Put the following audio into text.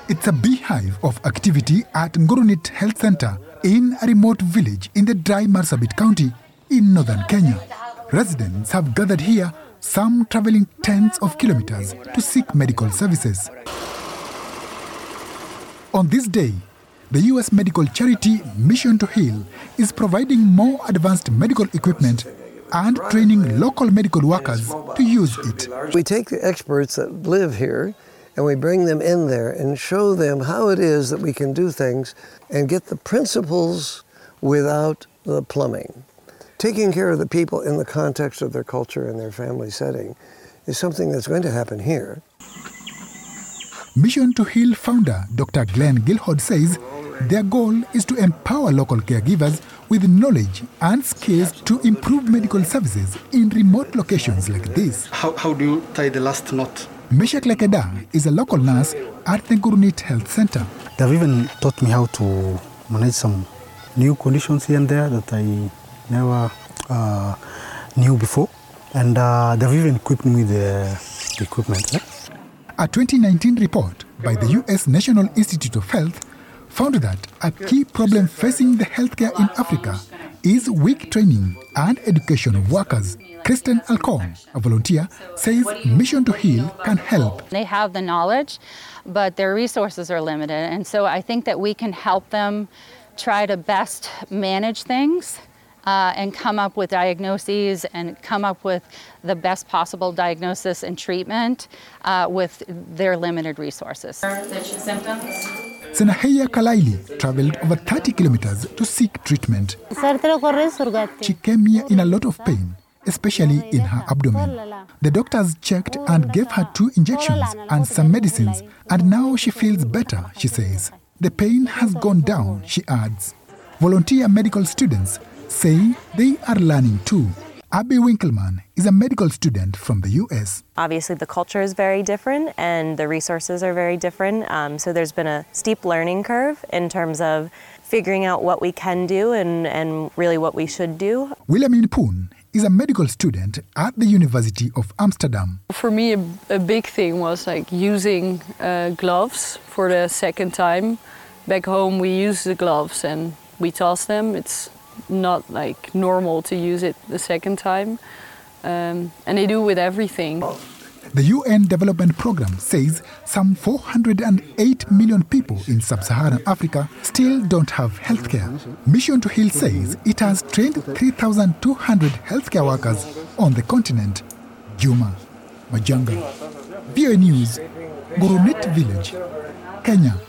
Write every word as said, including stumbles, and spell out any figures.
It's a beehive of activity at Ngurunit Health Center in a remote village in the dry Marsabit County in northern Kenya. Residents have gathered here, some traveling tens of kilometers to seek medical services. On this day, the U S medical charity Mission to Heal is providing more advanced medical equipment and training local medical workers to use it. We take the experts that live here and we bring them in there and show them how it is that we can do things and get the principles without the plumbing. Taking care of the people in the context of their culture and their family setting is something that's going to happen here. Mission to Heal founder Doctor Glenn Gilhod says their goal is to empower local caregivers with knowledge and skills to improve medical services in remote locations like this. How, how do you tie the last knot? Meshak Lekeda is a local nurse at the Ngurunit Health Center. They've even taught me how to manage some new conditions here and there that I never uh, knew before. And uh, they've even equipped me with the, the equipment. Eh? A twenty nineteen report by the U S National Institute of Health found that a key problem facing the healthcare in Africa is weak training and education of workers. Kristen Alcon, a volunteer, says Mission to Heal can help. They have the knowledge, but their resources are limited. And so I think that we can help them try to best manage things uh, and come up with diagnoses and come up with the best possible diagnosis and treatment uh, with their limited resources. The symptoms? Senaheya Kalaili traveled over thirty kilometers to seek treatment. She came here in a lot of pain, especially in her abdomen. The doctors checked and gave her two injections and some medicines, and now she feels better, she says. The pain has gone down, she adds. Volunteer medical students say they are learning too. Abby Winkleman is a medical student from the U S. Obviously, the culture is very different and the resources are very different. Um, so there's been a steep learning curve in terms of figuring out what we can do and, and really what we should do. Wilhelmine Poon is a medical student at the University of Amsterdam. For me, a, a big thing was like using uh, gloves for the second time. Back home, we use the gloves and we toss them. It's not like normal to use it the second time. Um, and they do with everything. The U N Development Programme says some four hundred eight million people in sub-Saharan Africa still don't have healthcare. Mission to Heal says it has trained three thousand two hundred healthcare workers on the continent. Juma Majanga, V O A News, Ngurunit Village, Kenya.